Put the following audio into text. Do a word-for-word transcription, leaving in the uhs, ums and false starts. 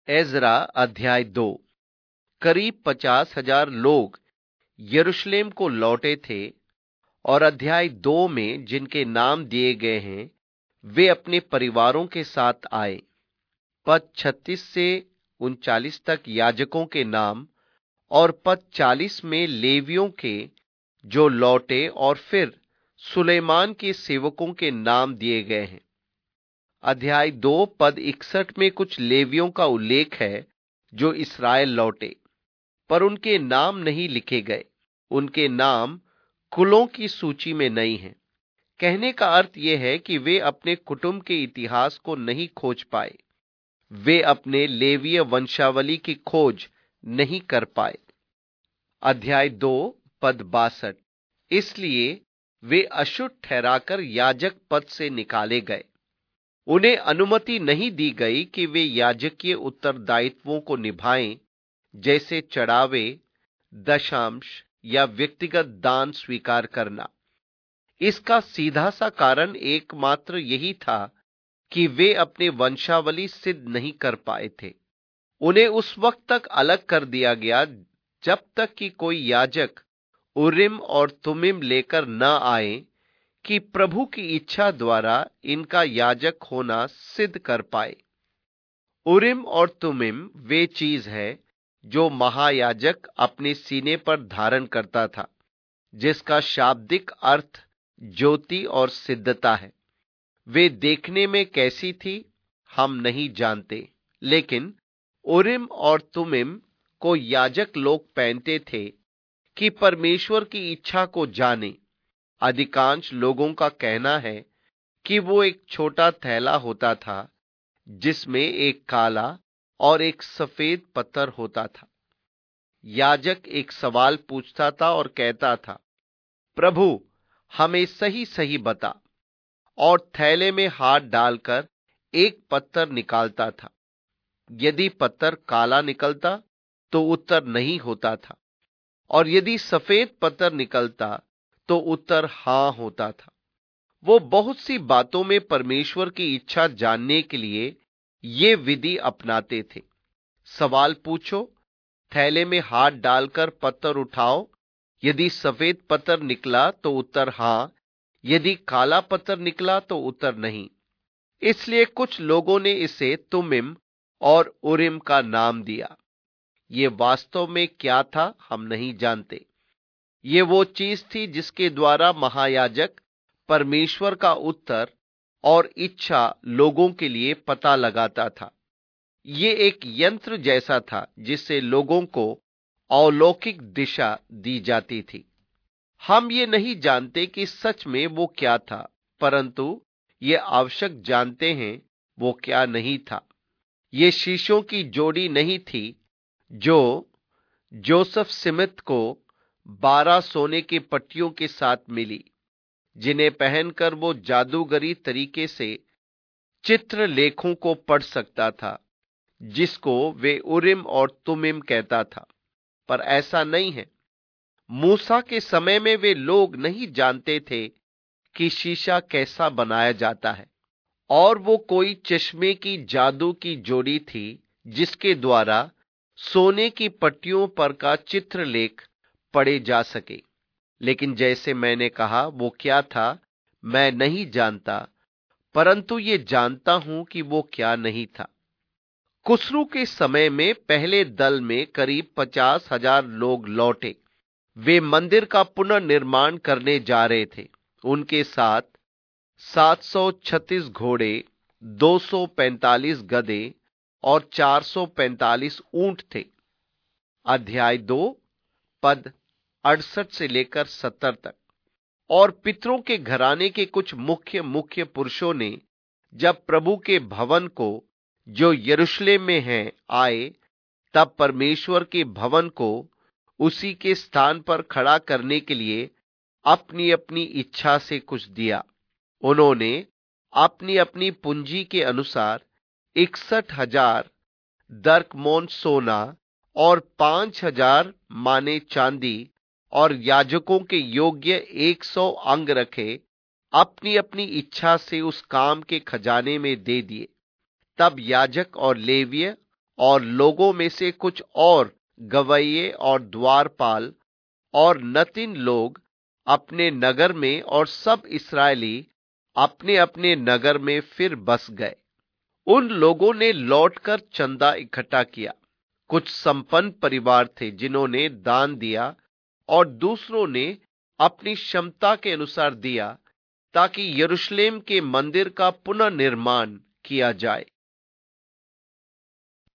Ezra अध्याय दो। करीब पचास हजार लोग यरूशलेम को लौटे थे और अध्याय दो में जिनके नाम दिए गए हैं वे अपने परिवारों के साथ आए। पद छत्तीस से उनचालीस तक याजकों के नाम और पद चालीस में लेवियों के जो लौटे और फिर सुलेमान के सेवकों के नाम दिए गए हैं। अध्याय दो पद इकसठ में कुछ लेवियों का उल्लेख है जो इस्राएल लौटे, पर उनके नाम नहीं लिखे गए। उनके नाम कुलों की सूची में नहीं हैं। कहने का अर्थ यह है कि वे अपने कुटुंब के इतिहास को नहीं खोज पाए, वे अपने लेवीय वंशावली की खोज नहीं कर पाए। अध्याय दो पद बासठ, इसलिए वे अशुद्ध ठहराकर याजक पद से निकाले गए। उन्हें अनुमति नहीं दी गई कि वे याजकीय उत्तरदायित्वों को निभाएं, जैसे चढ़ावे, दशांश या व्यक्तिगत दान स्वीकार करना। इसका सीधा सा कारण एकमात्र यही था कि वे अपने वंशावली सिद्ध नहीं कर पाए थे। उन्हें उस वक्त तक अलग कर दिया गया जब तक कि कोई याजक उरिम और तुमिम लेकर न आए कि प्रभु की इच्छा द्वारा इनका याजक होना सिद्ध कर पाए। उरिम और तुमिम वे चीज है जो महायाजक अपने सीने पर धारण करता था, जिसका शाब्दिक अर्थ ज्योति और सिद्धता है। वे देखने में कैसी थी हम नहीं जानते, लेकिन उरिम और तुमिम को याजक लोग पहनते थे कि परमेश्वर की इच्छा को जाने। अधिकांश लोगों का कहना है कि वो एक छोटा थैला होता था जिसमें एक काला और एक सफेद पत्थर होता था। याजक एक सवाल पूछता था और कहता था, प्रभु हमें सही सही बता, और थैले में हाथ डालकर एक पत्थर निकालता था। यदि पत्थर काला निकलता तो उत्तर नहीं होता था, और यदि सफेद पत्थर निकलता तो उत्तर हां होता था। वो बहुत सी बातों में परमेश्वर की इच्छा जानने के लिए ये विधि अपनाते थे। सवाल पूछो, थैले में हाथ डालकर पत्थर उठाओ, यदि सफेद पत्थर निकला तो उत्तर हां, यदि काला पत्थर निकला तो उत्तर नहीं। इसलिए कुछ लोगों ने इसे तुमिम और उरिम का नाम दिया। ये वास्तव में क्या था हम नहीं जानते। ये वो चीज थी जिसके द्वारा महायाजक परमेश्वर का उत्तर और इच्छा लोगों के लिए पता लगाता था। ये एक यंत्र जैसा था जिससे लोगों को अलौकिक दिशा दी जाती थी। हम ये नहीं जानते कि सच में वो क्या था, परंतु ये आवश्यक जानते हैं वो क्या नहीं था। ये शीशों की जोड़ी नहीं थी जो जोसेफ स्मिथ को बारह सोने की पट्टियों के साथ मिली, जिन्हें पहनकर वो जादूगरी तरीके से चित्रलेखों को पढ़ सकता था, जिसको वे उरिम और तुमिम कहता था। पर ऐसा नहीं है। मूसा के समय में वे लोग नहीं जानते थे कि शीशा कैसा बनाया जाता है, और वो कोई चश्मे की जादू की जोड़ी थी जिसके द्वारा सोने की पट्टियों पर का चित्रलेख पढ़े जा सके। लेकिन जैसे मैंने कहा वो क्या था मैं नहीं जानता, परंतु ये जानता हूं कि वो क्या नहीं था। कुसरू के समय में पहले दल में करीब पचास हजार लोग लौटे। वे मंदिर का पुनर्निर्माण करने जा रहे थे। उनके साथ सात सौ छत्तीस घोड़े, दो सौ पैंतालीस गधे और चार सौ पैंतालीस ऊंट थे। अध्याय दो पद अड़सठ से लेकर सत्तर तक। और पितरों के घराने के कुछ मुख्य मुख्य पुरुषों ने जब प्रभु के भवन को जो यरूशलेम में है आए, तब परमेश्वर के भवन को उसी के स्थान पर खड़ा करने के लिए अपनी अपनी इच्छा से कुछ दिया। उन्होंने अपनी अपनी पूंजी के अनुसार इकसठ हजार दरकमोन सोना और पांच हजार माने चांदी और याजकों के योग्य एक सौ अंग रखे अपनी अपनी इच्छा से उस काम के खजाने में दे दिए। तब याजक और लेवीय और लोगों में से कुछ और गवैये और द्वारपाल और नतीन लोग अपने नगर में, और सब इस्राएली अपने अपने नगर में फिर बस गए। उन लोगों ने लौटकर चंदा इकट्ठा किया। कुछ संपन्न परिवार थे जिन्होंने दान दिया, और दूसरों ने अपनी क्षमता के अनुसार दिया, ताकि यरूशलेम के मंदिर का पुनर्निर्माण किया जाए।